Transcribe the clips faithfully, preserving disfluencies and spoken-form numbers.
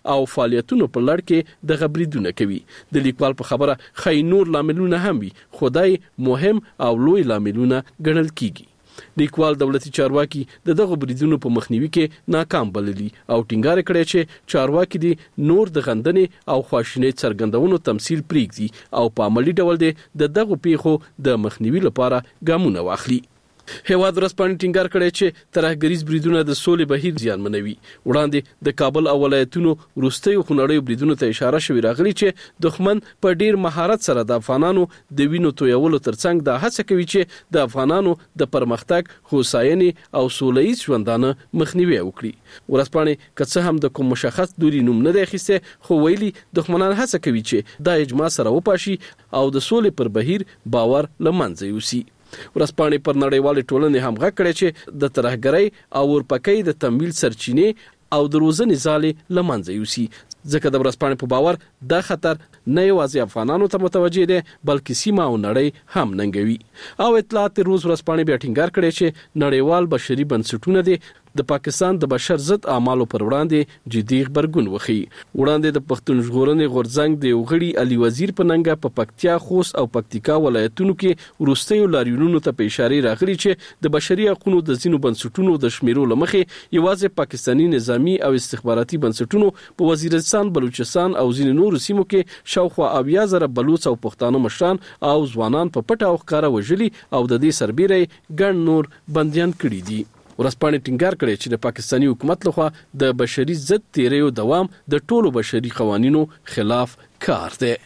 او فعالیتونو په لړ کې د غبريدونه کوي. د لیکوال په خبره خای نور لاملونه هم وي، خدای مهم او لوی لاملونه ګڼل کیږي. لیکوال دولتي چارواکي د دغه بریدونو په مخنیوي کې ناکام بللي او ټینګار کړی چې چارواکي دي نور د غندنې او خواشینۍ څرګندونو تمثيل پرېږدي او په عملی ډول دي د دغه پیښو د مخنیوي لپاره ګامونه واخلي. هیواد ورځپاڼې ټینګار کړی چې ترهګریز بریدونه د سولې بهیر زیانمنوي. وړاندې د کابل او ولایتونو وروستیو خونړیو بریدونو ته اشاره شوې راغلي چې دښمن په ډیر مهارت سره د افغانانو د وینو تویولو ترڅنګ دا هڅه کوي چې د افغانانو د پرمختګ، هوساینې او سوله‌ییز ژوندانه مخنیوي وکړي. ورځپاڼې که څه هم د کوم مشخص دوري نوم نه دی اخیسته، خو ویلي دښمنان هڅه کوي چې دا اجماع سره وپاشي او د سولې پر بهیر باور له منځه یوسي. ورځپاڼې پر نړیوال ټولنې هم غږ کړی چې د ترهګرۍ او ورپکۍ د تمویل سرچینې او د روزنې ځالې له منځه یوسي، ځکه د ورځپاڼې په باور دا خطر نه یوازې افغانانو ته متوجه دی بلکې سیمه او نړۍ هم ننګوي. او اطلاعات روز ورځپاڼې بیا ټینګار کړی چې نړیوال بشري بنسټونه دي د پاکستان د بشر ضد اعمالو پر وړاندې جدي خبرګون وخی. وړاندې د پښتون ژغورنې غورځنګ د وغړي علي وزیر په ننګه په پکتیا، خوست او پکتیکا ولایتونو کې وروستیو لاریونونو ته په اشاره راغلي چې د بشري حقوقو د ځینو بنسټونو د شمیرو لمخې یوازې پاکستاني نظامی او استخباراتي بنسټونو په وزیرستان، بلوچستان او ځینو نورو سیمو کې شاوخوا اویا زره بلوچ او پښتانه مشران او ځوانان په پټه او ښکاره وژلي او د دې سربېره ګڼ نور بنديان کړي دي. ورځپاڼې ټینګار کړی چې د پاکستاني حکومت لخوا د بشري ضد تیریو دوام د ټولو بشري قوانینو خلاف کار دی.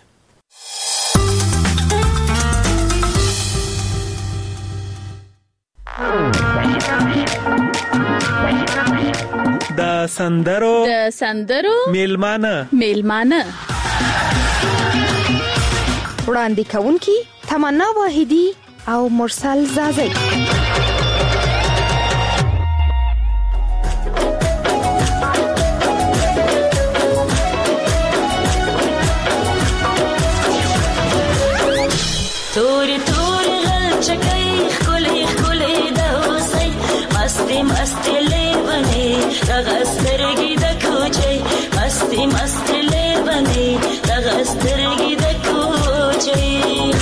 د سندرو د سندرو میلمانه میلمانه وړاندې کوونکی تمنا واحدی او مرسل زازی. توری توری غل چکای خلی خلی دوستی مستی مستی لیوانی دغسترگی دکوچی مستی مستی لیوانی دغسترگی دکوچی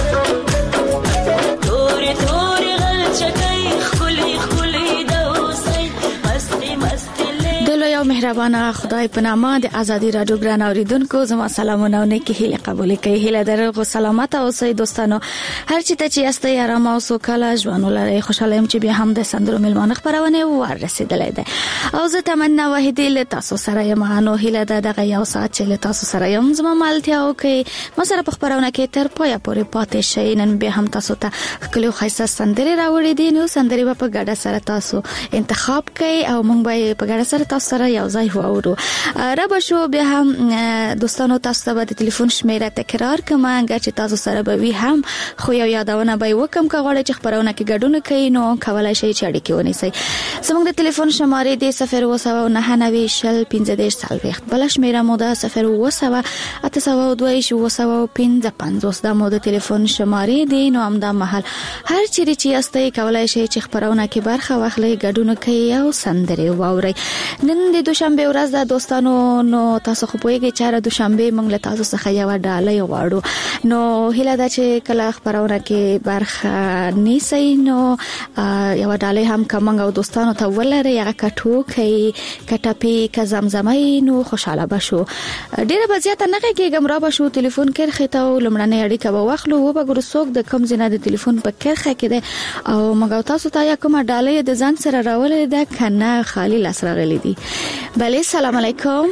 توری توری غل چکای خلی خلی دوستی مستی مستی دلو یو مهربانه خدای په نامه د ازادي رادیو ګران اوریدونکو زما سلامونه او نیکی هیله قبول کړئ. هیله درغو سلامت اوسئ دوستانو. هر چی ته چې یاستئ آرام او سوکاله ژوند ولرئ. خوشاله یم چې بیا هم د سندرو میلمانه خبرونه ورسېدلې ده او زه تمنا واحدی له تاسو سره یم. نو هیله ده دغه یو ساعت چې له تاسو سره یم زما مالتیا او کې ما سره په خبرونه کې تر پویا پورې پاتې شئ. نن بیا هم تاسو ته خپل خیسه سندري راوړې دي. نو سندري په ګډه سره تاسو انتخاب کړئ او موږ به په ګډه سره تاسو سره یو ځای وورو. را به شو بیا هم دوستانو تاسو ته د ټلیفون شمیره تکرار کوم چې تاسو سره به وي هم خو یو یادونه به وکم کغړی چې خبرونه کې ګډون کوي نو کولای شي چې اړیکه ونیسئ. زموږ د ټلیفون شماره دی صفر و سبا و نه نوي شل پنځه دېرش څلوېښت. بل شمیره مو ده صفر و سبا اته سوه دوه شو و سبا پنځه پنځوس. دا مو د ټلیفون شماره دی. نو همدا مهال هر چیرې چې یاستئ کولای شي چې خبرونه کې برخه واخلئ، ګډون کوي او سندري واورئ. نن د دوشنبه ورځ ده دوستانو. نو تاسو خو پوهیږئ چې دوشنبه موږ له تاسو څخه یو ډالۍ غواړو. نو هیله ده چې کله خبرونه کې برخه نیسئ نو یو ډالۍ هم کومنګ او دوستانو ته ولري. هغه کټو کوي کټاپی ک زمزمای نو خوشاله بشو. ډیره بزیاته نه کېږم را بشو ټلیفون کې خته او لمړنۍ اړیکه به واخلو و به ګرسوک د کم زینه د ټلیفون په کرخه کې ده او مګو تاسو ته یا کومه ډالۍ د ځان سره راولې ده کنه خالی لاس راغلي دي. بله سلام علیکم.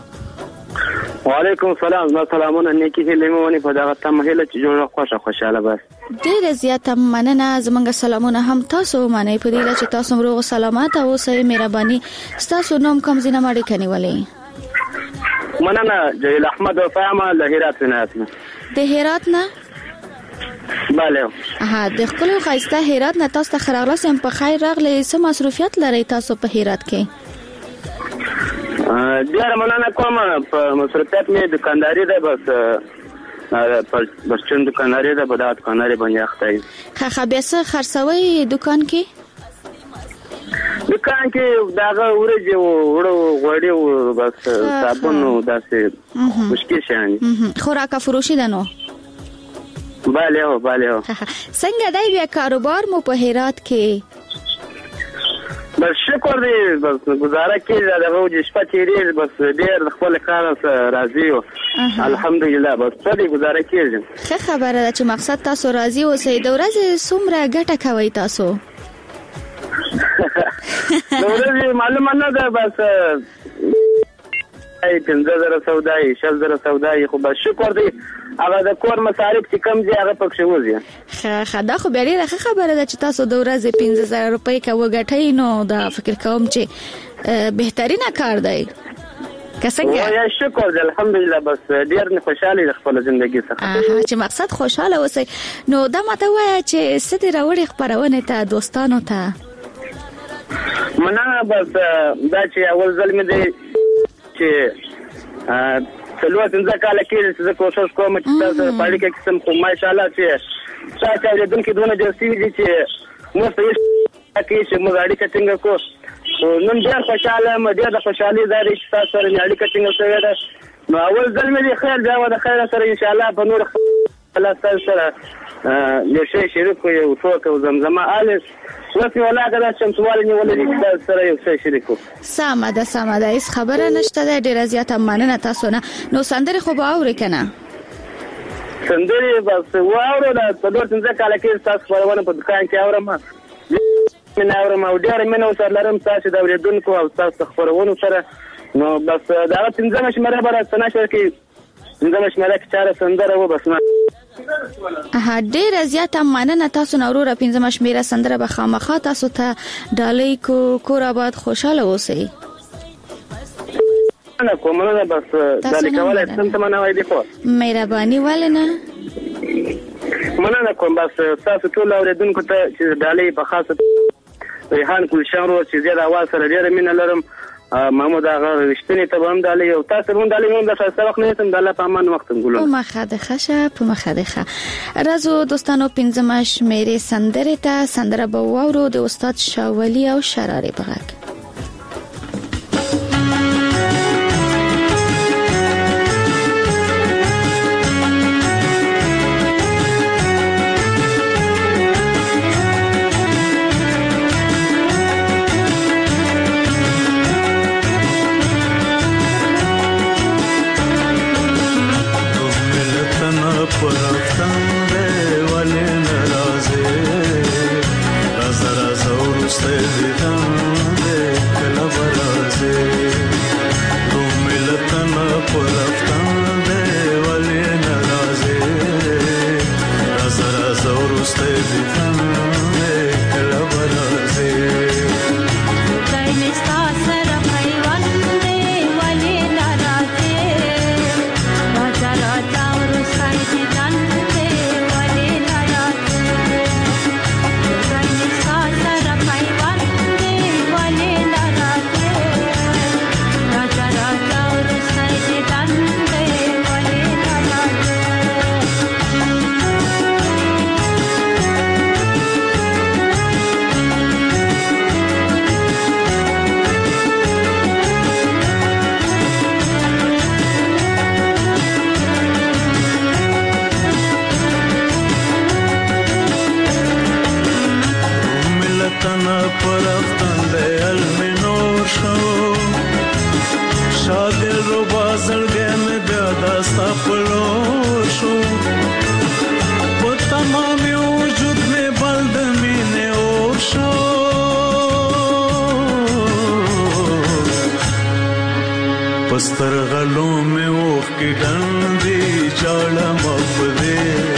وعلیکم السلام. زما سلامونه نیکی هیله مې ونی په دغه تمه هیله چې جوړه خوشاله خوشاله بس. ډیره زیاته مننه. زمونږ سلامونه هم تاسو معنی په دې چې تاسو روغ سلامات او اوسئ. مهرباني تاسو نوم کوم زینه ماړي کني ولې؟ مننه. جلیل احمد وفاما له هرات نه. د هرات نه؟ بله. ها د خپل خایسته هرات نه تاسو ته خراغلاس هم په خیر راغلی. څه مصروفیت لري تاسو په هرات کې؟ ډیره مننه کوم. په مصروفیت مې دکانداري ده بس پر برچن دکانداري ده په دغه دکانداري باندې اخته یم. خا بیا څه خرڅوي دکان کې؟ دکان کې داغه ورځي وړو غوړي او بس صابون او داسې مشکل شان خوراک فروشي ده نو bale ho bale ho څنګه دی بیا کاروبار مو په هرات کې بس شکر دی بس گزاره کیږي دا غوږی شپه تیریږي بس ډیر خپل کار سره راضي یو الحمدلله بس څه دی گزاره کیږي ښه خبره ده چې مقصد تاسو راضي اوسئ د ورځې څومره ګټه کوي تاسو د ورځې معلومه نه ده بس ای پنځه زره سودای شل زره سودای خو بس شکر دی هغه د کور مصارف چې کم دي هغه پکې وځي ښه ښه دا خو بیا ډېره ښه خبره ده چې تاسو د ورځې پنځه زره روپۍ که وګټئ نو دا فکر کوم چې بهترینه کار دی که څنګه یا شکر دی الحمدلله بس ډېر خوشحاله د خپل ژوندۍ څخه چې مقصد خوشحاله اوسئ نو دا ماته وایه چې څه دې راوړې خپرونې ته دوستانو ته مننه بس دا چې اول ځل مې دی چې څلور پنځه کاله کېږي چې زه کوشش کوم چې تاسو سره په اړیکه کې سم خو ماشاءالله چې تاسو اورېدونکي دونه ډېر سوي دي چې موږ ته هېڅ کوي چې موږ اړیکه ټینګه کړو نن ډېر خوشحاله یم ډېر د خوشحالۍ ځای دی چې تاسو سره مې اړیکه ټینګه شوې ده نو اول ځل مې دی خیر بیا به د خیره سره انشاءالله په نور الله ستاسو سره یو شی شریک کړو یو ټوکه او زمزمه الس اوس یې ولاکه دا چمتووالی نیولی دی چې تاسو سره یو څه شریک کړو سمه ده سمه ده هېڅ خبره نشته ده ډېره زیاته مننه تاسو نه نو سندرې خو به اورې که نه سندرې بس واورو دا څلور پنځه کاله کېږي ستاسو خپرونه په دوکان کې اورم مینه اورم او ډېره مینه ورسره لرم ستاسو د اورېدونکو او ستاسو خپرونو سره نو بس د هغه پنځمه شمېره به راته نشر کې پنځمه شمېره کې چاره سندره و بس ها ډېره زیاته مننه تاسو نه وروره پنځمه شمېره سندره به خامخا تاسو ته ډالۍ کو کور آباد خوشحاله اوسئ نه کوم نه بس ډالۍ کولای څنګه ته مننه وای دی خو مهرباني ولې نه مننه کوم بس تاسو ټول اورېدونکو ته چې ډالۍ په خاصه ریحان ګلشن ورو چې زیات اواز سره ډېره مینه لرم محمود آغا رښتینی ته هم دالې او تاسو هم دالې هم د ښه وخت نه تم د الله په امان وخت ګلو په مخه د خشه په مخه د ښه راځو دوستانو پنځمه شمېرې سندرې ته سندره به واورو د استاد شاولی او شراري په غږ پستر غلو میں اوخ کی ڈندی چاڑا مفدے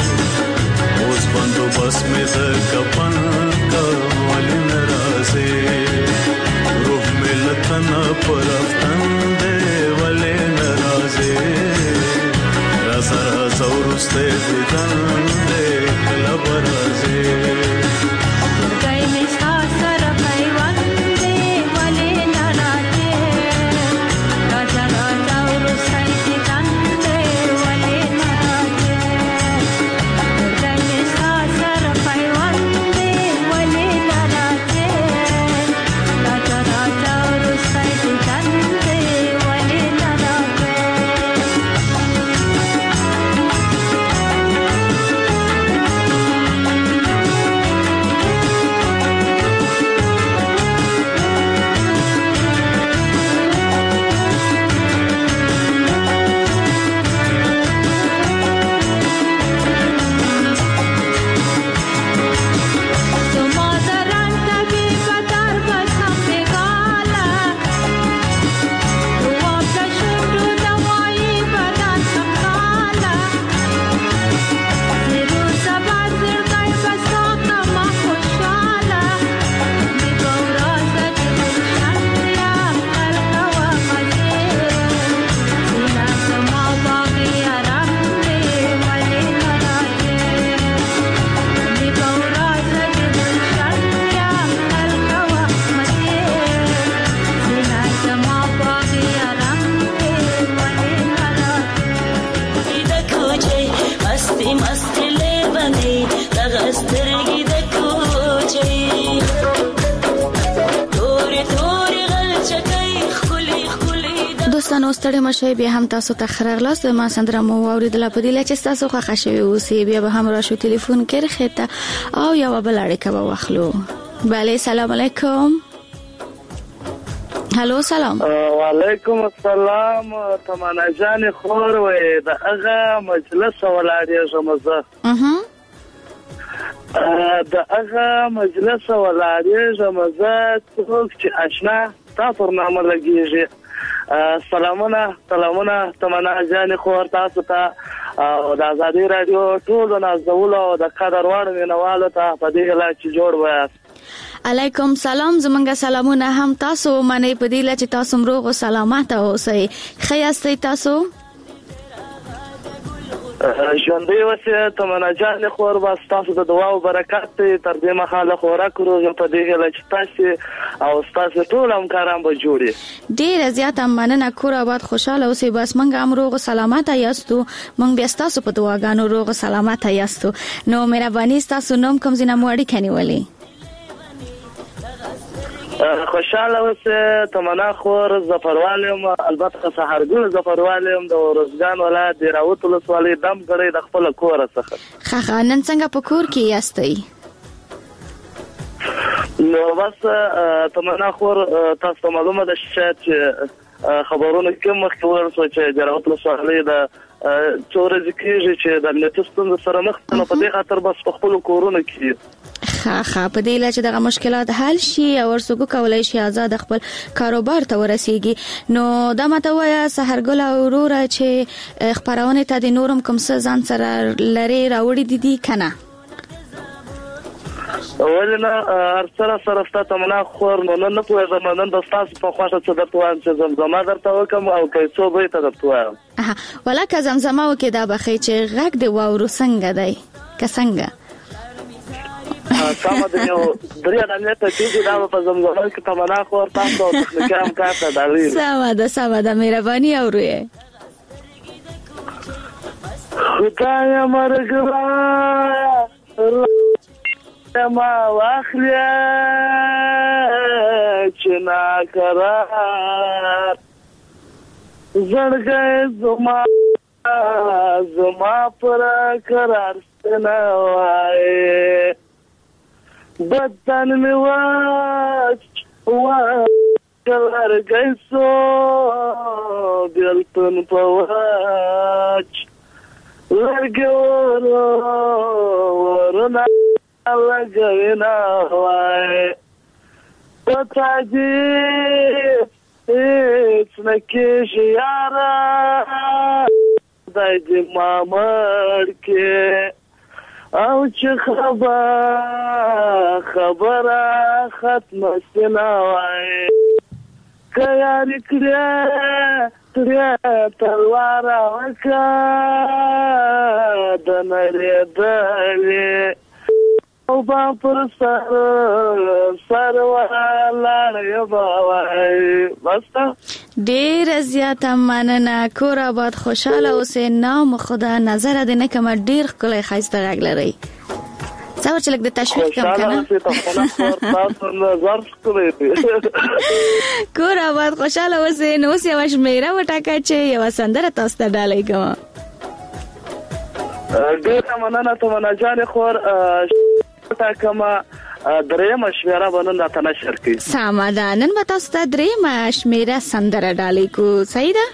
اوز بندو بس میں در کپن کا والی نرازے روح میں لتنا پر افتن دے والی نرازے رازا رازا ورستے دیدن دے کلا برازے گئی میں ساسر پیوان دے والی نرازے دوستانو ستړي مشه بیا هم تاسو ته خرغلاس ما سندره مو اوریدل په دې لچ تاسو خو خښوي اوسې بیا به هم راشو ټلیفون کې رخته او یو بل اړیکه به واخلو. بله سلام علیکم. هلو سلام. وعلیکم السلام. تمنا جان خور وې د هغه مجلس ولاړې زمزه اها د هغه مجلس ولاړې زمزه څوک چې آشنا تاسو نامه لګیږي. سلامونه سلامونه تمنا جان خور تاسو ته او د آزادي رادیو ټول نازول او د قدر وړ مینوالو ته په دې لا چې جوړ وایي. علیکم سلام. زمونږ سلامونه هم تاسو منې په دې لا چې تاسو مروغ او سلامت اوسئ. خیاستئ تاسو ژوندۍ اوسئ. تمنا جان خور بس تاسو د دعا او برکات تر دې مخاله خوراک روزم په دې لا چې تاسو او تاسو ټول همکاران به جوړي. ډیر زیات مننه. کور آباد خوشاله اوسئ. بس مونږ هم روغ او سلامت یاستو. مونږ بیا تاسو په دعاګانو روغ او سلامت یاستو. نو مهرباني تاسو نوم کوم ځای نه مو اړیکه نیولې؟ خوشاله اوسه. تمنا خور زفروالم البته سحرګل زفروالم د ورزګان ولایت د راوت ولسوالۍ دم غړې د خپل کور څخه. خا نن څنګه په کور کې یاستئ؟ نو بس تمنا خور تاسو معلومه ده چې خبرونه کوم مخکې ورسو چې د راوت ولسوالۍ د څورځ کېږي چې د نتستون سره مخ نه په دې خاطر بس په خپل کورونه کې خا خا په دې لچ دغه مشکلات حل شي او ورسوګو کولای شي آزاد خپل کاروبار ته ورسیږي. نو دا ماته وایا سحرګل اورور چې خبرونه ته د نورم کوم څه ځان سره لري راوړي دي دي کنه ولنه ارسره سره تمنا خور نو نن په زمانن د تاسو په خواشه څه درته وایم چې زمزمه درته وکم او کیسو به ته درته وایم. اها ولکه زمزمه وکي دا بخې چې غږ دی واورو څنګه دی که څنګه ساده دی یو درې دانه ته چې دا په زمزمه کې تمنا خور تاسو تخنیکی هم کاته دالي. ساده ساده مهرباني اورئ. خدای مرګرا ما واخلیا چې ناکرار زړګې زما زما پر قرار ستنه وای بدن می واچ وا کلرګې سو دلتون پواچ لګور ورنا لګینا وای پتا دې هیڅ نکیش یارا دای دې مامړ کې او چې خبر خبره ختم سنا وای کيار کړه تریا تلوار وکا د نړۍ دلې او با پر سر سر ولاړ وای بس ډیر زیات مننه. کور آباد خوشاله اوسئ. نام خدا نظر دې نه کوم ډیر کله خایسته غږ لري. څو چې لګ د تشویق کم کنه کور آباد خوشاله اوسئ. نو اوس یو شمیره وټاکه چې یو سندره تاسو ته ډالۍ کوم. ډیر مننه تمنا جان خور تاکما درې مشوره ونن راته نشر کی. سامان نن به تاسو ته درې مشوره سندره ډالۍ کو. صحیح ده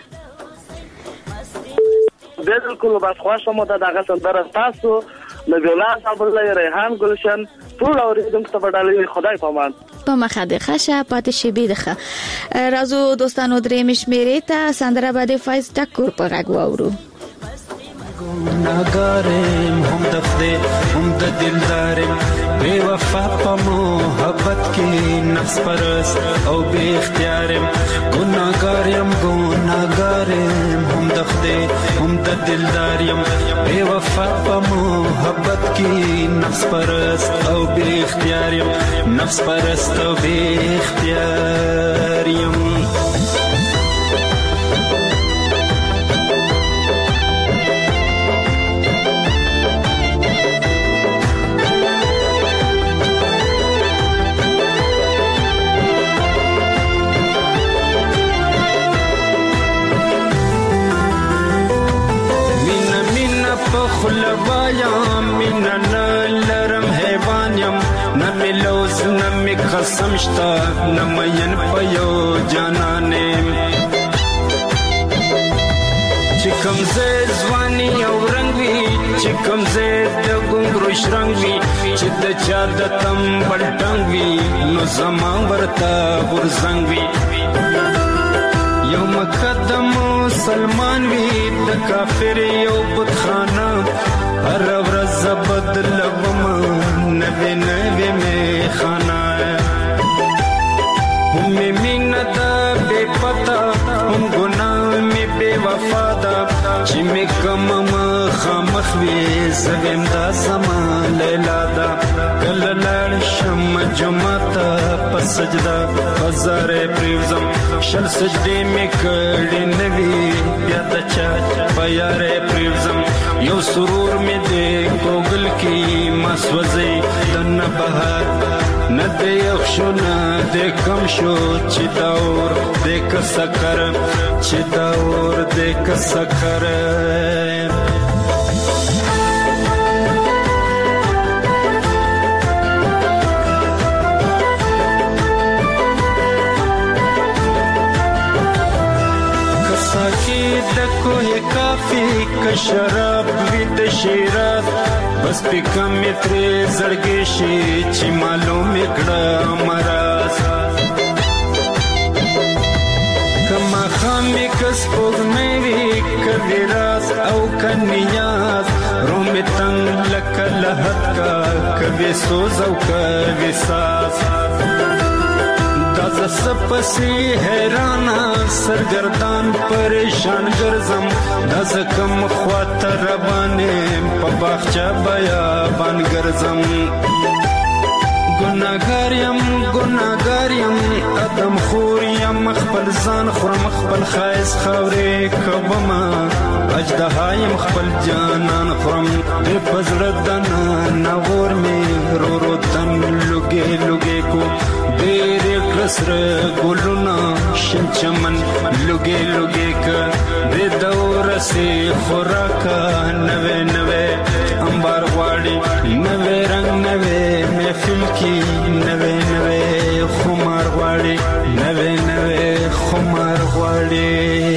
بالکل. بس خوښه مو ده دغه سندره تاسو نبی الله صاحب الله ریحان گلشن ټول اوریدونکو ته ډالۍ. خدای پامان په مخه د خشه پاتې شي بيدخه. راځو دوستانو درې مشوره ته سندره باندې فایز ټکور په غږ واورو. ناګارم هم دفده هم د دلدارم بے وفا په محبت کې نفس پرست او بے اختیارم ګناګارم ګناګارم هم دفده هم د دلدارم بے وفا په محبت کې نفس پرست او بے اختیارم نفس پرست او بے اختیارم. خلوایم مینا نه لرم حیوان یم نه می لوز نه می قسم شتا نه مین په یو جانانم چې کوم زه ځواني او رنګ وي چې کوم زه د ګونګرو شرنګ وي چې د چا د تمبل ټنګ وي نو زما ورته غورځنګ وي یو مقدم مسلمان وي د کافر یو بتخانه هر ورځ بدلوم نوې نوې میخانه هم مینه ده بې پته هم ګناه مې بې وفا ده چې مې کوم مخامخ وي زه ویم دا زما لیلا ده کله لاړ شم جومات ته په سجده په زارې پرېوځم شل سجدې مې کړې نه وي بیا د چا په یارې پرېوځم یو سرور مې دی ګوګل کې ما سوځي د نه بهار نه دی یخشو نه دی کم شو چې دا اور دی که سکر چې دا اور دی که سکر کساکی د کوه کافی که شراب وی د شیراز بس پی کم ترې زړګې شي چې معلوم کړه مرز کما خامې کس پوغنې وی کوي راز او کنیاز روم تنگ لکه لحد کا کوي سوز او کوي ساز دازه سپسی حیرانا سرگردان پریشان گرزم دازه کم خواته ربانیم پا باخچه بیابان گرزم گناگاریم گناگاریم ادم خوریم خپل ځان خورم خپل خایس خاورې کوم اجدهایم خپل جانان خورم دې پزړه دنا نور می رو رو تن لګې لګې کو ډېر کسر ګلونا شین چمن لګې لګې ک دې دور سي خوراکا نوې نوې انبار غواړي نوې رنگ نوې محفل کی نوې نوې خمار غواړي نوې نوې خمار غواړي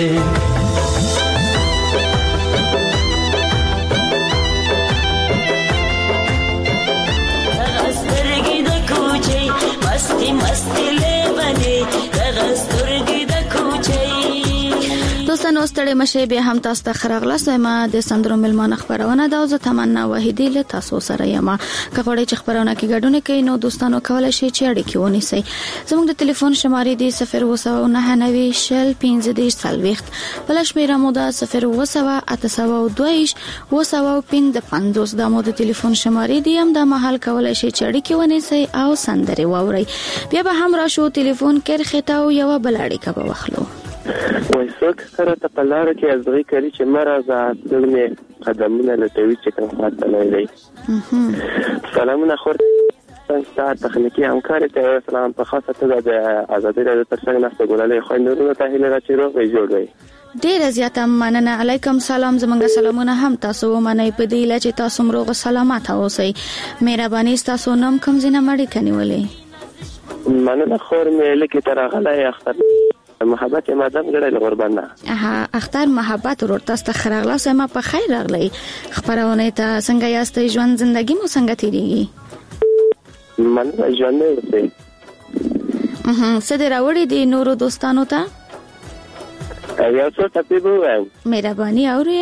مستی مستی لیونی دغسترګي د کوچي دوستانو ستړي مشه به هم تاسو ته خراغله سم د سندرو ملمانه خبرونه دا زه تمنا وحیدی له تاسو سره یم کغړې چې خبرونه کې ګډونه کوي نو دوستانو کولای شي چې اړیکې ونیسي زموږ د ټلیفون شمارې دی صفر وسو نه نوي شل پنځه دیش سلويخت بل شمیره مو دا صفر وسو اته سو دویش وسو پنځه پنځوس د مو د ټلیفون شمارې دی هم د محل کولای شي چې اړیکې ونیسي او سندري واوري بیا به هم راشو ټلیفون کې خطاو یو بل اړیکه به واخلو وای څوک سره ته په لار کې ازغي کوي چې مرزه دلمه قدمونه لټوي چې کوم خاطر نه دی سلامونه خور څنګه تخنیکی همکار ته سلام په خاصه توګه د ازادي راډیو ترڅنګ نشته ګولای خو نورو ته هیله راچې روغ جوړ وي ډیر زیاته مننه علیکم سلام زمونږ سلامونه هم تاسو ومنئ په دې لچې تاسو مروغ سلامات اوسئ مهرباني تاسو نوم کوم زینه مړی کنيولې مننه خور مې لکه ترغله اختر محبت مادام ګړې قربانه اها اختر محبت ورور تاسو خراغله سم په خیر راغلی خبرونه ته څنګه یاست ژوند زندگی مو څنګه تیریږي من ژوند نه وسی اها څه دراوړې دي نورو دوستانو ته یو څه تپیبو وایم مهرباني اورئ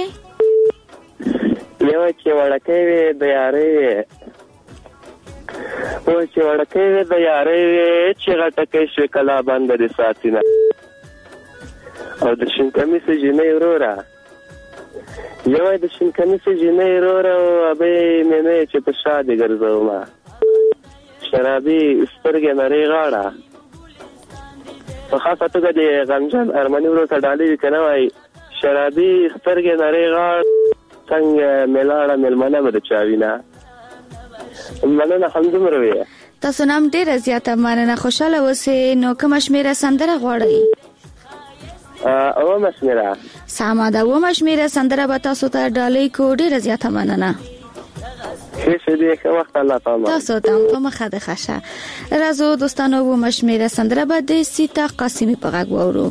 یو چې وړکې وي د یاري او چې وړکې وي د یاري چې غټکې شو کلا باندې د ساتینه او د شین کمیس جنې وروره یو د شین کمیس جنې وروره او ابي مې چې په شادي ګرځاو ما شرابي سترګې نری غاړه په خاصه توګه د غمجن ارمني ورو ته ډالې کنه وای شرابي سترګې نری غاړه څنګه ملاړه ملمنه بده چاوینا مننه همدومره وي تاسو نام ډیر زیاته مننه خوشاله اوسئ نو کوم شمیره سندره غواړئ او مشمیره سمه ده و مشمیره سندره به تاسو ته ډالۍ کو ډیره زیاته مننه. ښه دې ښه وخت الله تعالی تاسو ته په مخه د خشه راځو دوستانو و مشمیره سندره به د سیتا قاسمی په غږ وورو.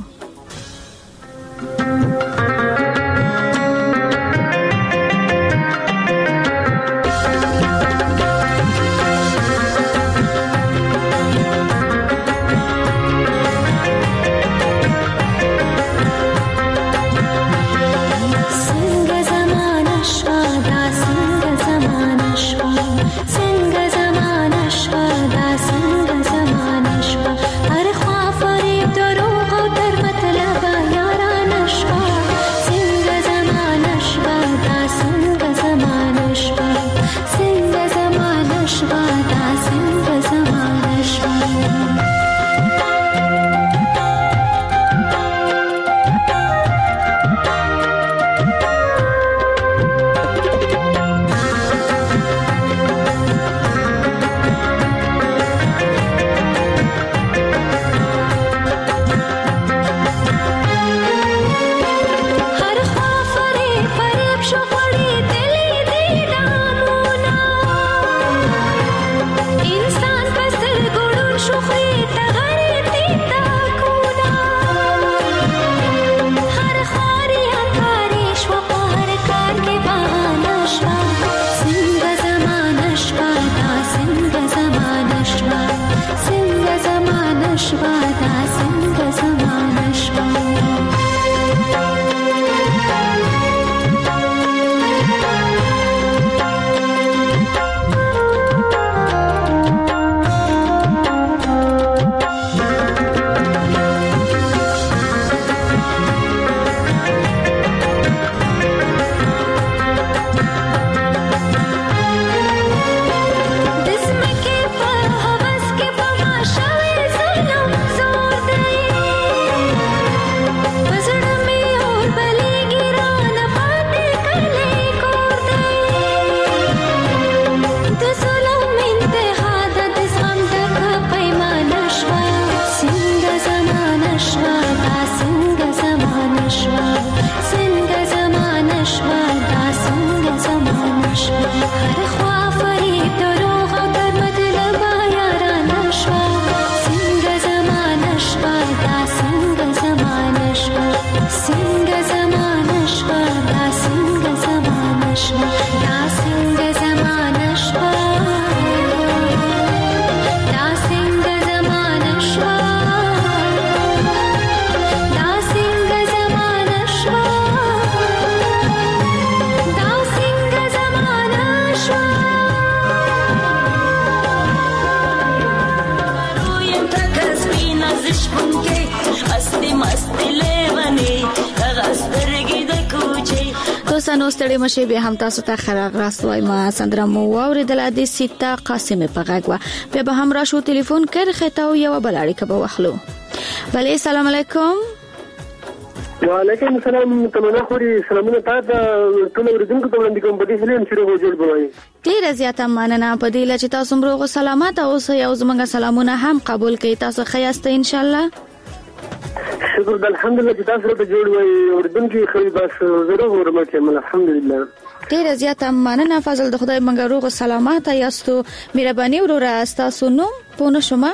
دوستانو ستړي مشه به هم تاسو ته خراغ راستوي ما سندره مو اوریدل د سیتا قاسم په غږ وا به به هم را شو ټلیفون کړ خته یو بلاړی کبه وخلو. بله السلام علیکم. وعلیکم السلام. تمنا خوري سلامونه تاسو ټول ورځونکو ته وړاندې کوم. په دې هلم چې روغ جوړ بوي ډیر زیاته مننه په دې لچ تاسو مروغه سلامات او یو زمونږ سلامونه هم قبول کړئ. تاسو خیاسته ان شاء الله. شکر الحمدلله چې تاسو ته جوړ وای اردن کې خو بس ضرور ورمته الحمدلله. ډیر زیاته مننه فضل د خدای منګه روغ سلامات یاستو. مهرباني وروره تاسو نو پونه شوما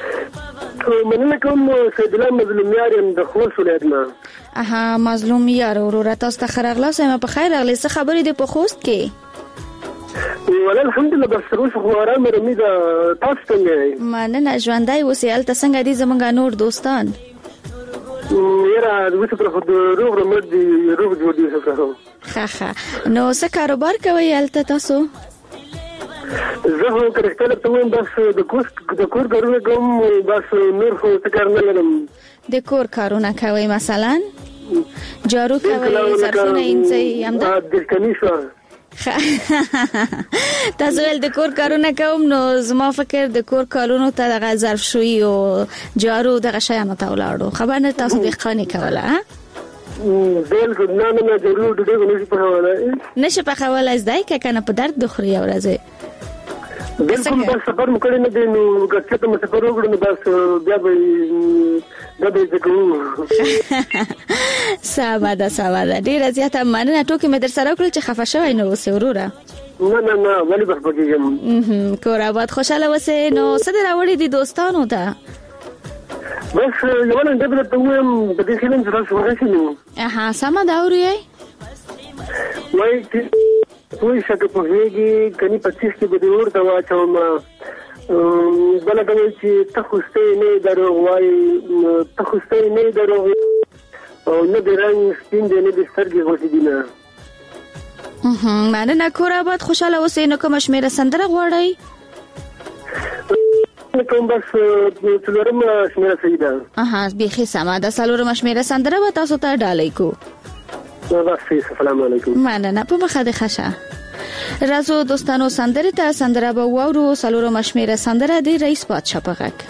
مننه کوم سید الله مظلوم یارم د خوست ولایت نه. اها مظلوم یار وروره تاسو ته خیرغلا سم په خیر اغلی څه خبرې د په خوست کې؟ ول الحمدلله بس روح خو آرام رمي دا تاسو څنګه؟ مننه ژوندای وسیل ته څنګه دي زمونږ نور دوستان؟ یاره د وڅ پر خو روغ رمد دي روغ جوړ دي څه ښه ښه. نو څه کاروبار کوي الته تاسو؟ زه هو کرکټر ته وایم بس د کور د کور کارونه کوم بس نور خو څه کار نه لرم. د کور کارونه کوي مثلا جارو کوي ظرفونه اینځي همدا د کمیشو تاسو ول د کور کارونه کوم نو زما فکر د کور کارونو ته د ظرف شوي او جارو د غشایانو ته ولاړو خبر نه تاسو د خاني کوله بالکل نه نه ضرور دغه نشي په حواله نشه په حواله زدای ک کنه په درد د خوري ورځي بالکل بس سفر مو کړی نه دی نو ګټه ته سفر وکړو نو بس بیا به دا به څنګه ساده ساده ډیر زیاته مننه ټوکې مې در سره وکړل چې خفه شوی نه اوسې وروره. نه نه نه ولی به پکېږم. کور آباد خوشاله اوسې. نو څه دې راوړي دي دوستانو ته؟ بس یو نه دبل ته وایم د دې فلم سره څه نو اها سم دا اوري وای چې وای شګه په هیږي کني پچیس کې به ورته واچوم بل دا چې ته خوسته نه درو وای ته خوسته نه درو او نه درنګ سپین دې نه د سترګې غوښتي دي نه. هم مننه کور آباد خوشاله اوسې. نو کوم شمیره سندره غواړئ؟ کوم بس څلورم شمیره سیده. اها بیخي سما ده څلورم شمیره سندره به تاسو ته ډالۍ کو. السلام علیکم. مننه په مخه د خشه. راځو دوستانو سندره ته سندره به وورو. څلورم شمیره سندره دی رئیس پادشاه په غږ.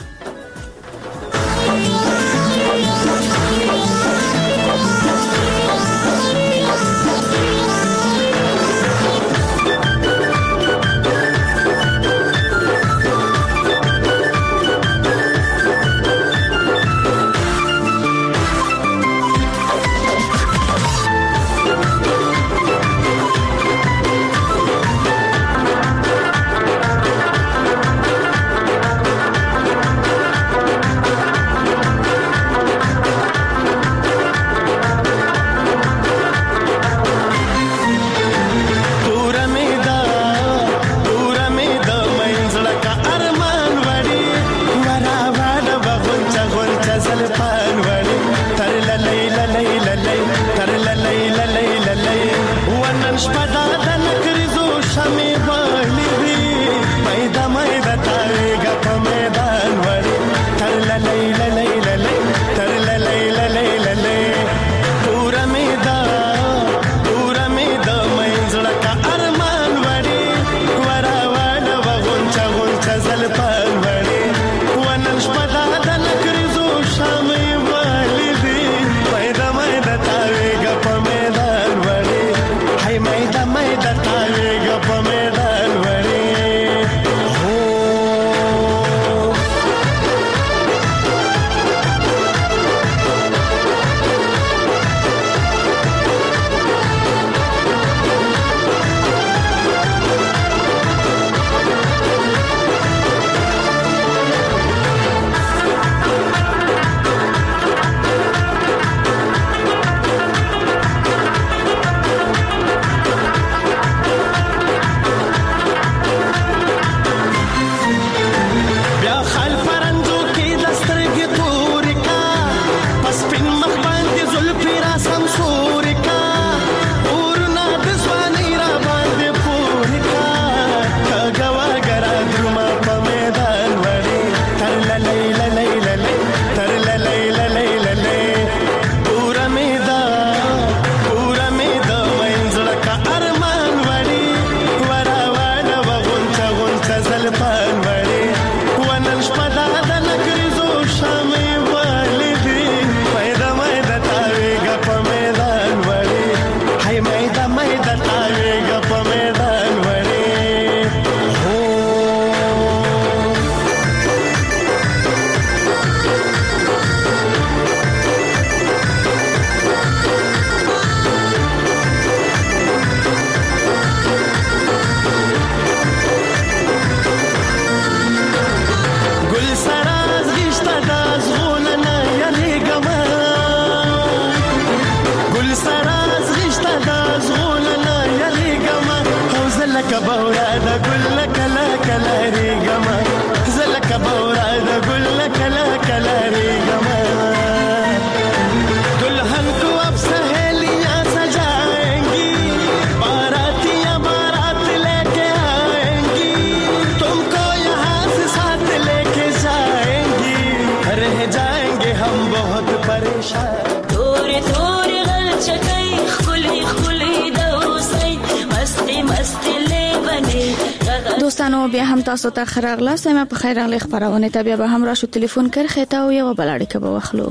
دوستانو بیا هم تاسو ته خراغله سم په خیر اغلی خبرونه ته بیا به هم راشو ټلیفون کرخه ته او یو بلاړی کې به واخلو.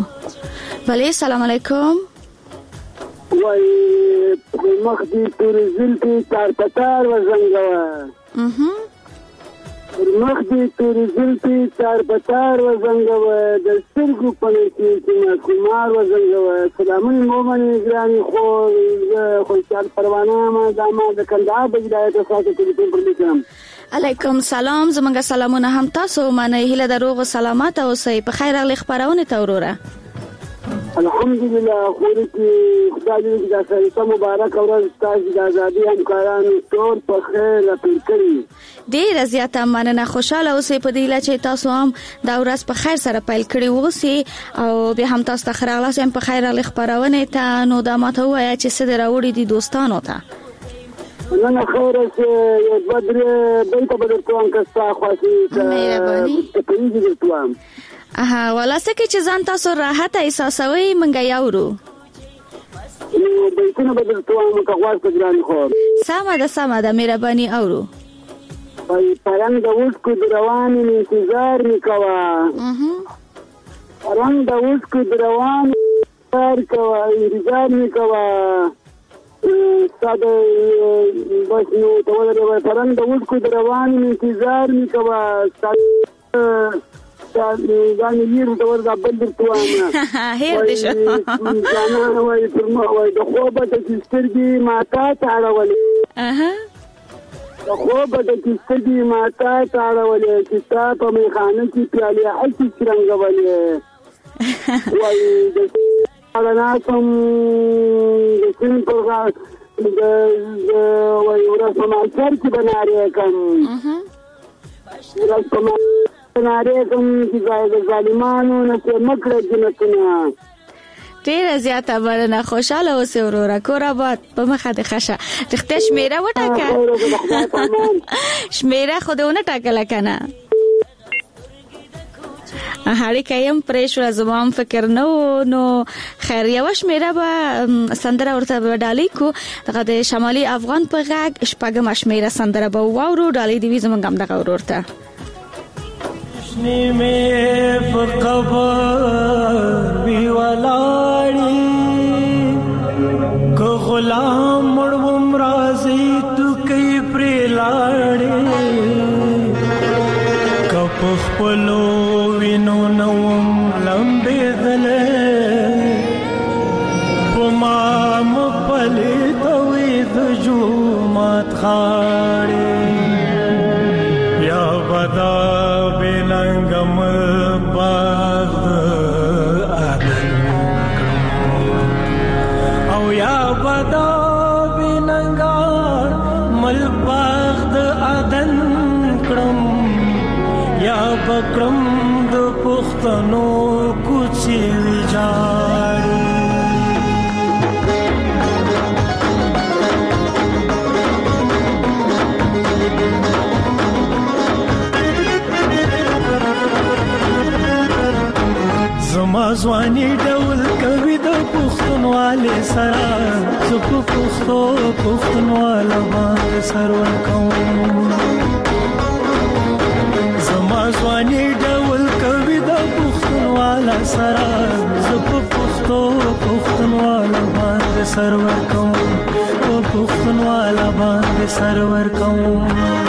ولی السلام علیکم. وای مخدي تورزم کې کار پتار وزنګوا. اها مخ دې تورې زلفې تار په تار وزنګوه د سترګو په نښې چې ماشومان وزنګوه سلامونه مو منې ګرانې خور زه خوشحال پروانه یم دا ما د کندهار د ولایت څخه ټلیفون پر لیکم. علیکم سلام. زمونږ سلامونه هم تاسو منئ. هیله د روغ او سلامت اوسئ. په خیر راغلی خپرونې ته وروره. الحمدلله خوري کې خدای دې دا سره مبارک ورځ تاسو د ازادي همکارانو ټول په خیر راپیر کړی. ډیره زیاته مننه. خوشاله اوسئ په دې لاره چې تاسو هم دا ورځ په خیر سره پیل کړی اوسئ او بیا هم تاسو ته خراغلاس هم په خیر راغلی خپرونې ته. نو دا ماته وایي چې څه راوړي دي دوستانو ته. نه نه خیر چې یو بدر بیت بدر توان کستا خواسي مهرباني ته پیږي درتوام. اها ولاسه کې چې ځان تاسو راحت احساسوي منګا یاورو نو بیتونه بدر توان متغواز ګران خور ساده ده ساده ده مهرباني اورو پای پرنګ د اوس کو روان انتظار نکوا اها پرنګ د اوس کو روان انتظار کوا انتظار نکوا ساده بس نو ته ولر پرنګ د اوس کو روان انتظار نکوا دا نه یې ورته ورته بل توانه هیر دې شو ځانا وای پر ما وای د خوبه د سترګې ماتا تاړولې اها د خوبه د سترګې ماتا تاړولې چې تا په میخانه کې پیالې اچي څنګهولې وای د اړناسم د سین پرغا د وای ورته ما سر کې بنارې کم اها ورته ناره کوم چې د ظالمانو نه مکړه جنتونه. ډیره زیاته مننه. خوشاله اوسئ وروره. کور آباد په مخه د خشه رښتیا شمیره وټاکه شمیره خو دې ونه ټاکله که نه هړې کیم پرېشوله زما هم فکر نه و. نو خیر یوه شمیره به سندره ورته به ډالۍ کو دغه د شمالي افغان په غږ شپږمه شمیره سندره به واورو. ډالۍ دې وي زموږ هم دغه ورور ته. شنی میں بقبر بھی والاڑی کو غلام مڑوم رازی تو کئی پریلاڑی کپخ پلو وینو نوم لمبے دلے پمام پلی توید جو مات خاڑی یا بدا لنگم باغ آدن او یا بدا بننگار مل باغ آدن کرم یا بکرم د پختنو کوچی ویجاری زما ځواني ډول کوي د پښتونوالې سره زه په پښتو پښتونواله باندې سر ورکوم. زما ځواني ډول کوي د پښتونواله سره زه په پښتو پښتونواله باندې سر ورکوم په پښتونواله باندې سر ورکوم.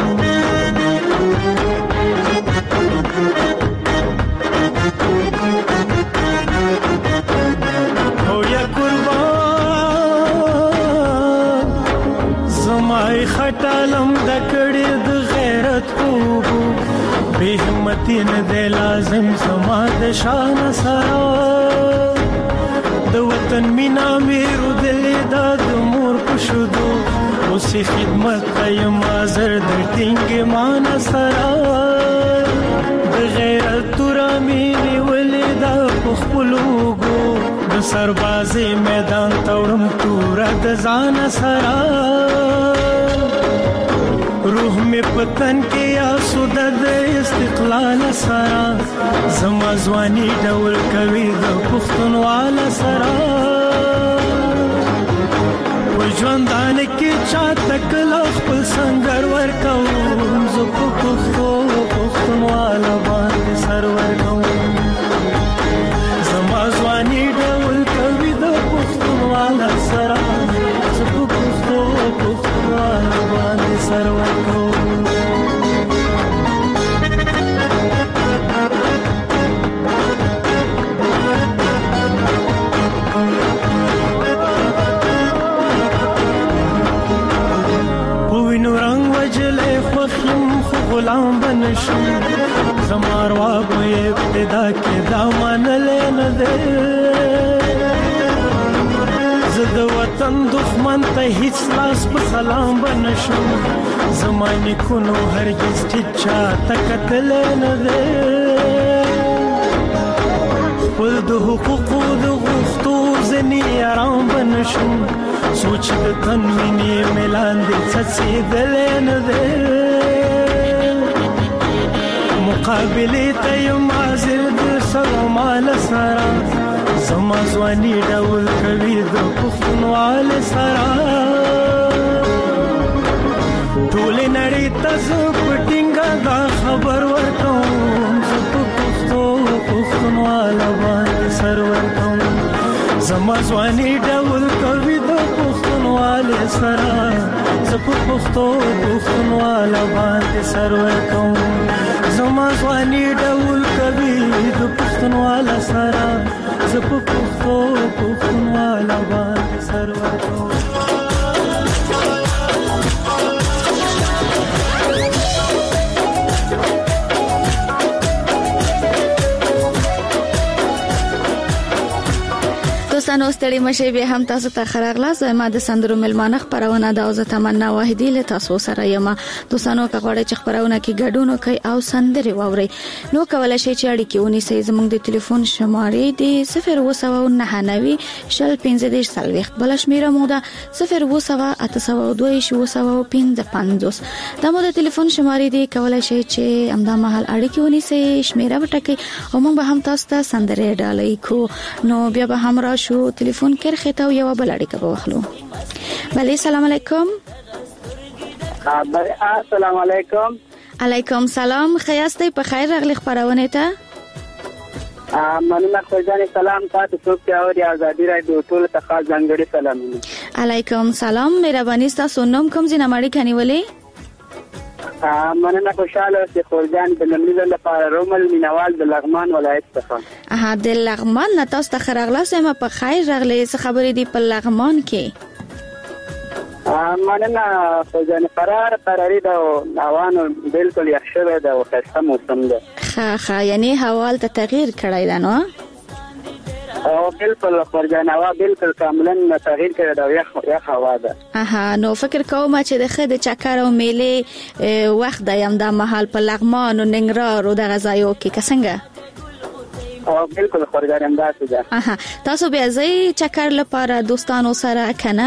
خټالم د کړي د غیرت خوب به همتی نه دی لازم سما د شان سره د وطن مینا میرو دل د مور پښودو اوسې خدمت قیم حاضر د ټینګ مان سره د غیرت تورا مینه ولې د خپلوګو د سربازي میدان تورم تورا د ځان سره روح میں پتن کے آسود د استقلال سرا زما ځواني ډول کوي د پښتونواله سرا و ژوندان کې چا تکل خپل سنگر ورکوم زه په پښتو پښتونواله باندې سر ورکوم. زما ځواني ډول کوي د پښتونواله سرا زه په پښتو پښتونواله باندې سر ورکوم. غلام بنشم زماروا به ابتدا کې دا منلې نه ده زه د وطن دښمن ته هیڅ لاس په سلام بنشم زمانه کو نو هرگز ټچا تکتل نه ده ول د حقوقو د غوښتو زنی آرام بنشم سوچ د تنوینې ملان دې څڅې دل نه ده مقابله ته یم حاضر د سلام سره زما ځواني ډول کوي د پښتونوال سره ټول نړۍ ته زه پټینګا دا خبر ورکوم زه په پښتو پښتونوال باندې سر ورکوم زما ځواني ډول کوي د پښتونوال سره زه په پښتو پښتونوال باندې سر ورکوم زما ځواني ډول کوي د پښتونوال سره زه په پښتو پښتونوال باندې سر ورکوم دوستانو ستړي مشه به هم تاسو ته خراغلا زما د سندرو ملمانه خبرونه د اوزه تمنا واحدی له تاسو سره یم دوستانو کغړې چې خبرونه کې ګډون کوي او سندري ووري نو کولای شئ چې اړیکې ونیسئ زموږ د ټلیفون شمارې د صفر اووه سوه نهه نوي شل پنځه دېرش څلوېښت بل شمیره مو ده صفر اووه سوه اته سوه دوه اووه سوه پنځه پنځوس دا مو د ټلیفون شمارې دي کولای شئ چې همدا مهال اړیکې ونیسئ شمیره وټکئ او موږ به هم تاسو ته سندري ډالۍ کو نو بیا به هم را شو ټلیفون کرخه ته یو بل اړیکه به واخلو بله سلام علیکم السلام علیکم علیکم سلام خیاستې په خیر راغلی خبرونه ته مننه خو ځان سلام تاسو څوک ته اوري ازادي راډیو ټول ته خاص ځانګړي سلامونه علیکم سلام مهرباني تاسو نوم کوم ځای نه مړی کنيولې مننه خوشاله چې خورجان د نمرې لپاره رومل مینوال د لغمان ولایت څخه اه د لغمان نه تاسو ته خراغلا سم په خیر راغلی څه خبرې دی په لغمان کې مننه خوشاله قرار قراری دا اوانو بالکل یخشه ده او خاصه موسم ده ها ها یعنی حوال ته تغییر کړی ده نو او بالکل خورجانه وا بالکل کاملا تغییر کړی دا یخ یخ هوا ده اها نو فکر کوم چې د خد چکر او میله وخت د یم د محل په لغمان او ننګرهار او د غزایو کې څنګه او بالکل خورجانه انداز ده اها تاسو بیا ځای چکر لپاره دوستانو سره کنه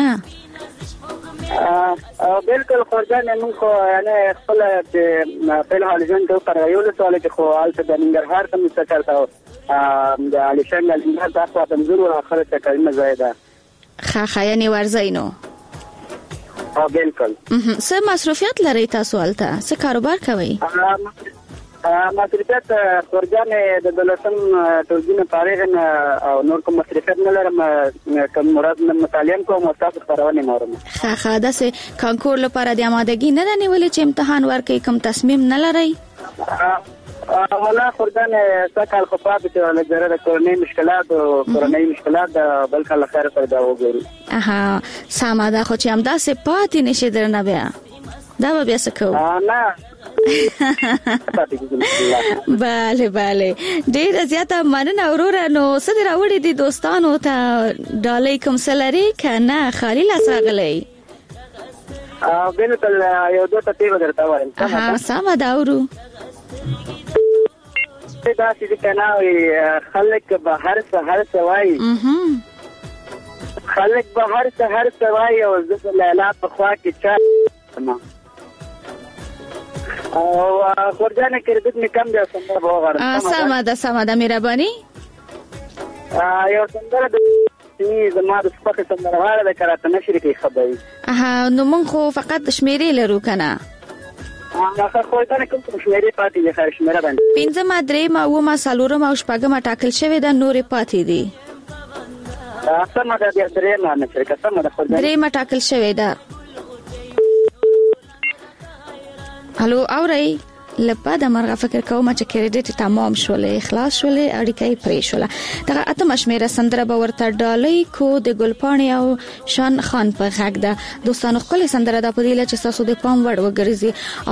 او بالکل خورجانه موږ خو یعنی خپل په حال ژوند ته پر یو له سوال کې خو حالت د ننګرهار ته مستقر تا د علي شنګ الانګار د اخوا تنظور او اخر تکلمه زیاده خا خا یعنی ورزینو او بالکل څه مصرفیات لري تاسو الته څه کاروبار کوي مصرفیات خورجانه د دولتم توزیع تاریخ او نور کوم مصرفیات نه لرم کوم مراد مطالعه کوم او تاسو خبرونه مورم خا خا داسې کانکور لپاره د آمادګي نه نیولې چې امتحان ورکړي کوم تصمیم نه لري ولا خورجانه سکه الخفاف چې له جره کورنۍ مشکلات او کورنۍ مشکلات بلکې الله خیر پیدا وګوري اها ساما دا خو چې هم داسې پاتې نشي درنه بیا دا به بیا څه کوو نه bale bale ډیر زیاته مننه اورور نو څه راوړي دي دوستانو ته ډالۍ کوم سلري کنه خالي لاس راغلي ا بالکل یو دوه تیو درته وایم ها سم دا ورو دا چې کنه خلک به هر څه هر څه وایي خلک به هر څه هر څه وایي او زه لاله په خوا کې چا او خورجانه کړه دې کم دی سمه وغواړم سمه ده سمه ده مهرباني یو څنګه د زما د سپکه څنګه غواړم د کراته نشری کې خبري اه نو مونږ خو فقط شمیرې لرو کنه هغه خورجانه کوم شمیرې پاتې دي خیر شمیره باندې پنځه ما درې ما و ما سالورم او شپږم ټاکل شوی د نورې پاتې دي سمه ده درې ما نه شرکت سمه ده خورجانه درې ما ټاکل شوی ده الو اوري لپاره د مرغه فکر کوم چې کریډټ تمام شول اخلاص شول اړیکې پرې شول دا اتم شمیره سندره به ورته ډالۍ کو د ګلپاڼې او شان خان په غږ ده دوستانو خپل سندره د پدیله چې تاسو د پام وړ وګرځي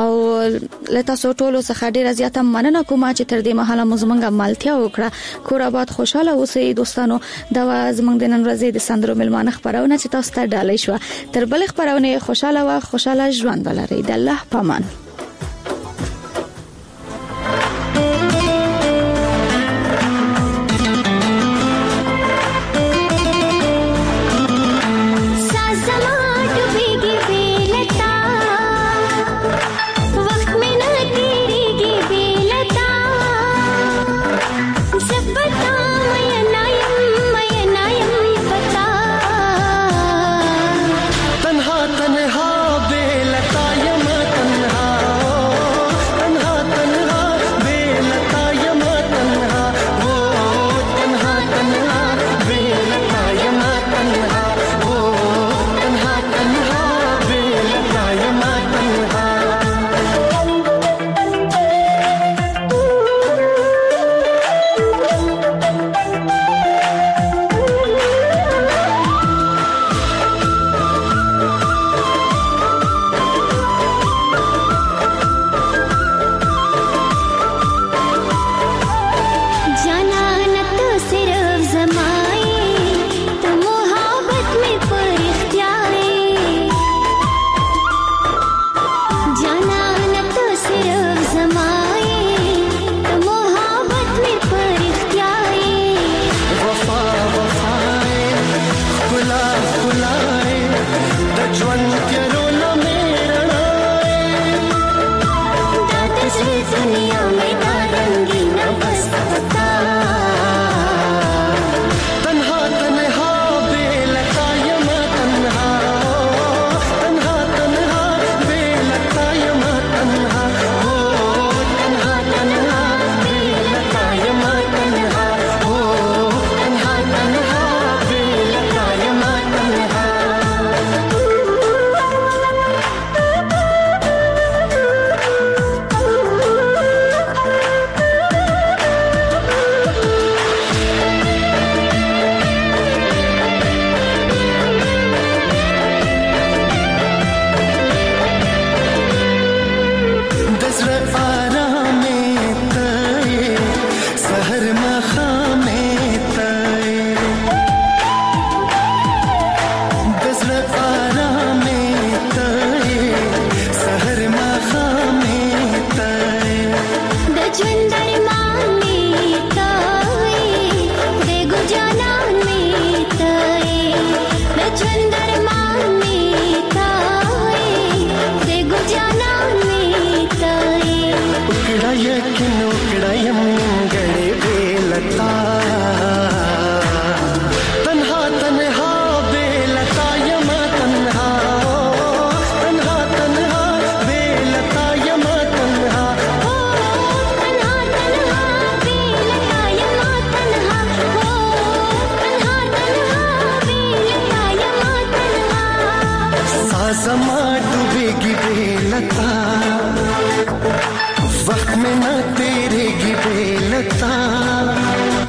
او لته سو ټولو څخه ډیره زیاته مننه کوم چې تر دې مهاله مزمنګ مالتیا وکړه کور آباد خوشاله اوسئ دوستانو دا زمنګ د نن ورځې د سندرو ملمانه خبرونه چې تاسو ته ډالۍ شو تر بل خبرونه خوشاله او خوشاله ژوند ولرئ د الله پامان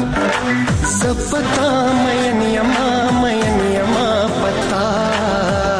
पता मैन यमा मैन यमा पता